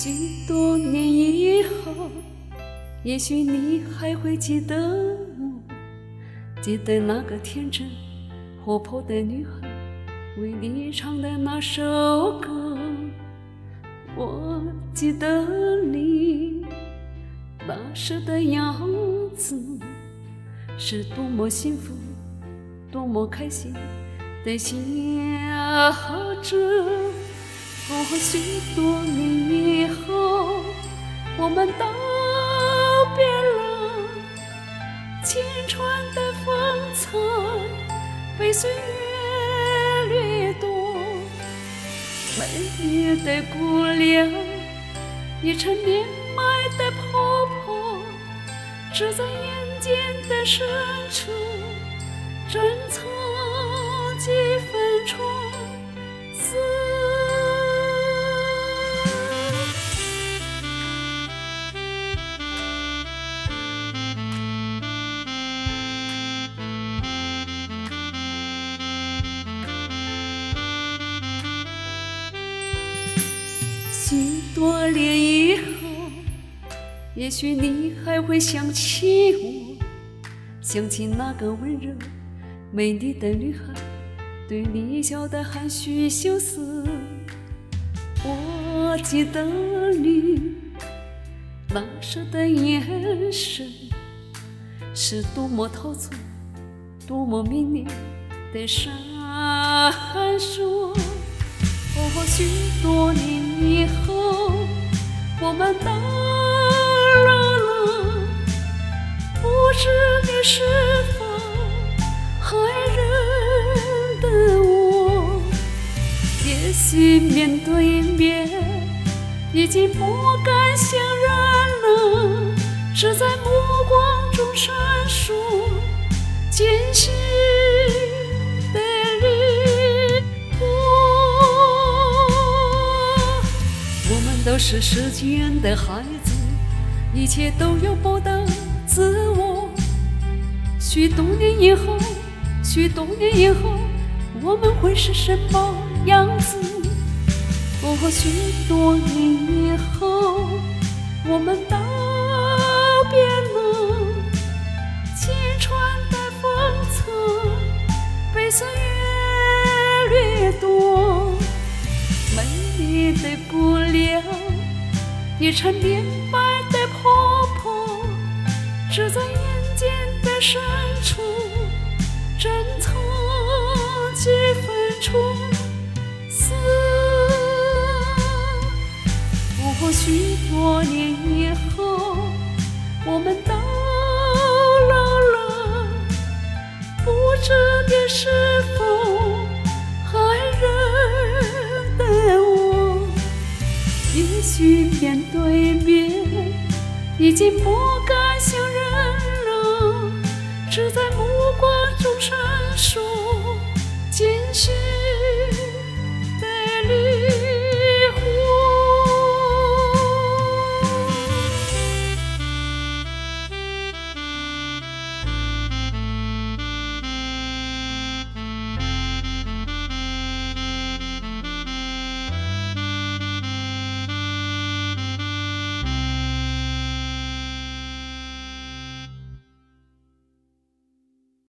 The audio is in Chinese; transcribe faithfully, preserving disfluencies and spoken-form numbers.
许多年以后，也许你还会记得我，记得那个天真活泼的女孩为你唱的那首歌。我记得你那时的样子，是多么幸福，多么开心的笑着。过许多年以后，我们道别了青春的风采，被岁月掠夺。美丽的姑娘已成年迈的婆婆，只在眼睛的深处珍藏几分春色。许多年以后，也许你还会想起我，想起那个温柔美丽的女孩对你笑得含蓄羞涩。我记得你那时的眼神，是多么陶醉，多么迷恋的闪烁。或许多年以后，我们到老了，不知你是否还认得我。也许面对面已经不敢相认了，只在目光中闪烁艰辛的离别。我们都是世间的孩子，一切都有不等自我。许多年以后，许多年以后，我们会是什么样子？或许多年以后，我们道别了青春的风采，被岁月掠夺。美丽的姑娘已成年迈的婆婆，只在眼睛的深处珍藏几分春色。或许多年以后，我们到老了，不知你是否还认得我。也许面对面已经不敢相认了，只在目光中闪烁